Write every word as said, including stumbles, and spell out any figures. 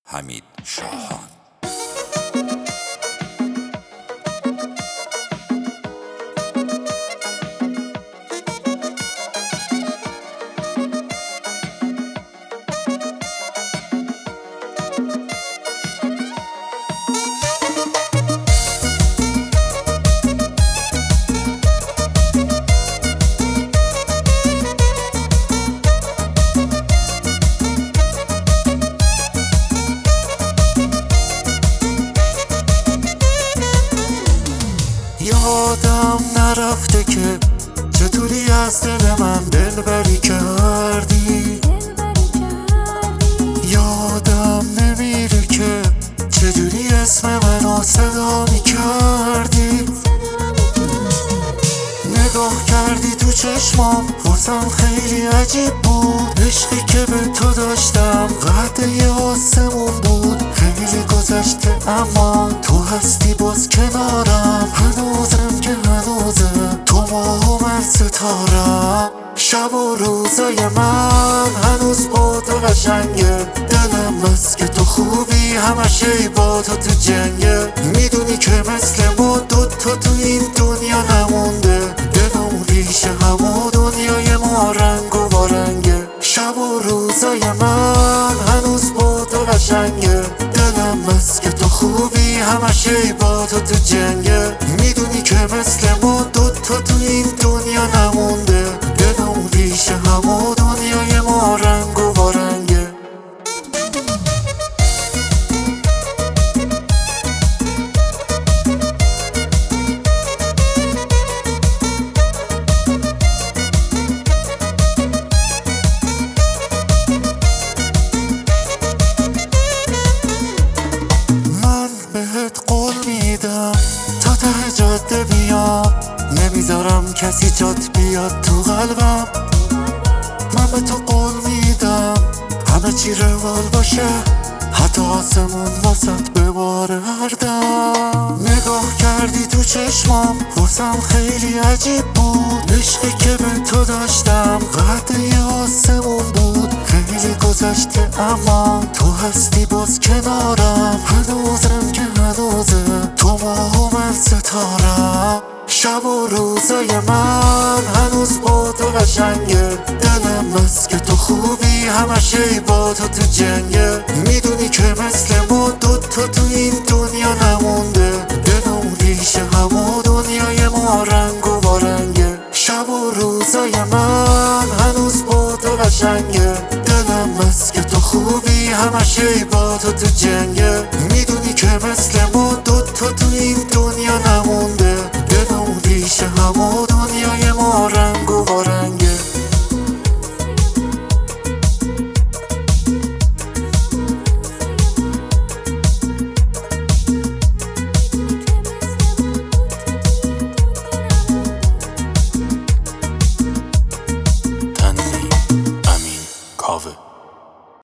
حمید شاهان. یادم نرفته که چطوری از دل من دلبری کردی. یادم نمیره که چجوری اسم منو صدا میکردی. نگاه کردی تو چشمام واسم خیلی عجیب بود. عشقی که به تو داشتم قد یه آسمون بود. خیلی گذشته اما تو هستی باز کنارم. هنوزم که هنوزم تو ماه و من ستارم. شب و روزای من هنوز با تو قشنگه. دلم بس که تو خوبی همش ای با تو تو جنگه. میدونی که مثل ما دوتا تو این دنیا نمونده. دلم ریشه همه دنیای ما رنگ و بارنگه. شب و روزای من هنوز با تو قشنگه. دلم بس که تو خوبی همش ای با تو تو جنگه. میدونی که مثل ما دوتا تو این دنیا نمونده. دلم ریشه همه دنیای ما رنگ و بارنگه. بهت قول میدم تا ته جاده بیام. نمیذارم کسی جات بیاد تو قلبم. من به تو قول میدم همه چی روال باشه. حتی آسمون واسط بباره هردم. نگاه کردی تو چشمام واسم خیلی عجیب بود. عشقی که به تو داشتم قد یه آسمون بود. خیلی گذشته اما تو هستی باز کنارم. هنوزم که هنوزم تو ماه و من ستارم. شب و روزای من هنوز با تو قشنگه. دلم بس که تو خوبی همش ای با تو تو جنگه. میدونی که مثل ما دوتا تو این دنیا نمونده. دلم ریشه همه دنیای ما رنگ و بارنگه. شب و روزای من هنوز با تو قشنگه. دلم بس که تو خوبی همش ای با تو تو جنگه. میدونی که مثل ما دوتا تو این دنیا نمونده. دلم ریشه همه